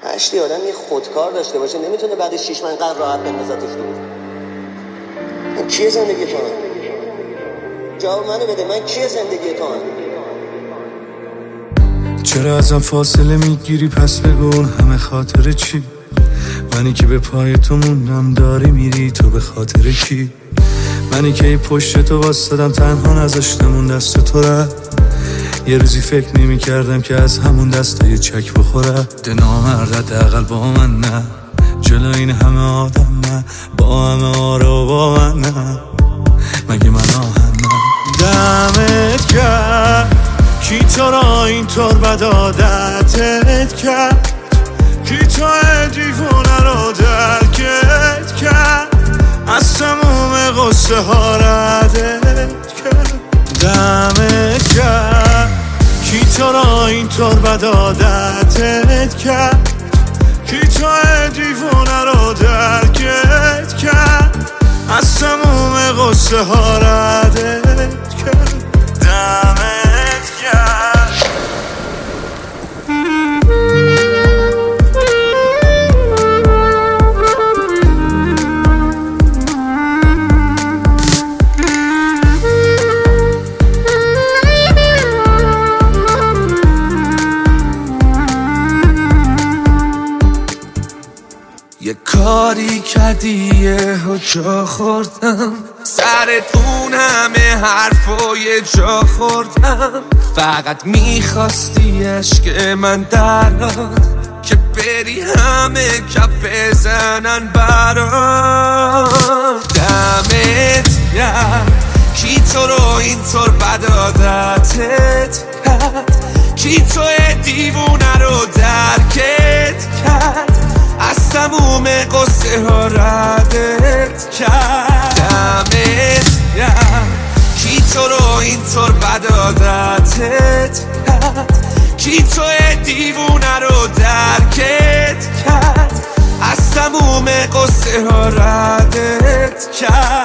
هشتی آدم یه خودکار داشته باشه نمیتونه بعد 6 ماه اینقدر راحت بندازتش دور. من کیه زندگی تو هم؟ جواب منو بده، من کیه زندگی تو هم؟ چرا ازم فاصله میگیری پس بگون همه خاطر چی؟ منی که به پای تو موندم داری میری تو به خاطر کی؟ منی که ای پشت تو واسدم تنها نذاشتم اون دست تو رفت. یه روزی فکر نمی کردم که از همون دستا یه چک بخوره. ده نامرد حداقل با من نه، جلو این همه آدم نه، با همه آرا با من نه، مگه من آهن نه. دمت کرد کی تو را اینطور بد عادتت کرد، کی تو دیوونه رو درکت کرد، از تموم قصه ها ردت کرد. دمت کرد کی تو را اینطور بد عادتت کرد، کی تو دیوونه رو درکت کرد، از تموم قصه ها ردت کرد. دمت کرد. یه کاری کردی یه جا خوردم، سرت اون همه حرفای جا خوردم. فقط میخواستی عشق من دراد که بری همه کف بزنن برات. دمت گرم کی تو رو اینطور بد عادتت کرد، کی تو دیوونه رو درکت کرد، از تموم قصه ها ردت کرد. دمت گرم کی تو رو اینطور بد عادتت کرد، کی تو دیوونه رو درکت کرد، از تموم قصه ها ردت کرد.